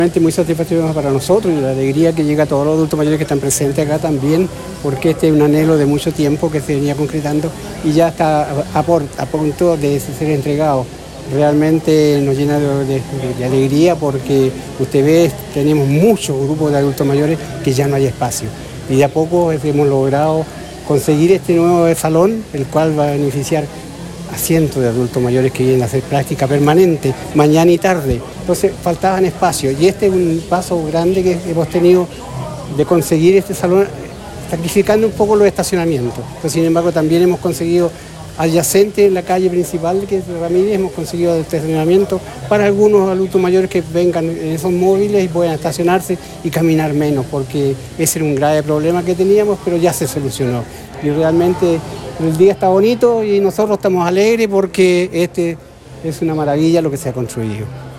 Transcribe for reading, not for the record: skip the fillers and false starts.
Muy satisfactorio para nosotros y la alegría que llega a todos los adultos mayores que están presentes acá también, porque este es un anhelo de mucho tiempo que se venía concretando y ya está a punto de ser entregado. Realmente nos llena de alegría porque usted ve, tenemos muchos grupos de adultos mayores que ya no hay espacio y de a poco hemos logrado conseguir este nuevo salón, el cual va a beneficiar a cientos de adultos mayores que vienen a hacer práctica permanente, mañana y tarde. Entonces faltaban espacios y este es un paso grande que hemos tenido de conseguir este salón, sacrificando un poco los estacionamientos. Pero, sin embargo, también hemos conseguido adyacente en la calle principal, que es de Ramírez, hemos conseguido estacionamiento para algunos adultos mayores que vengan en esos móviles y puedan estacionarse y caminar menos, porque ese era un grave problema que teníamos, pero ya se solucionó. Y realmente el día está bonito y nosotros estamos alegres porque este es una maravilla lo que se ha construido.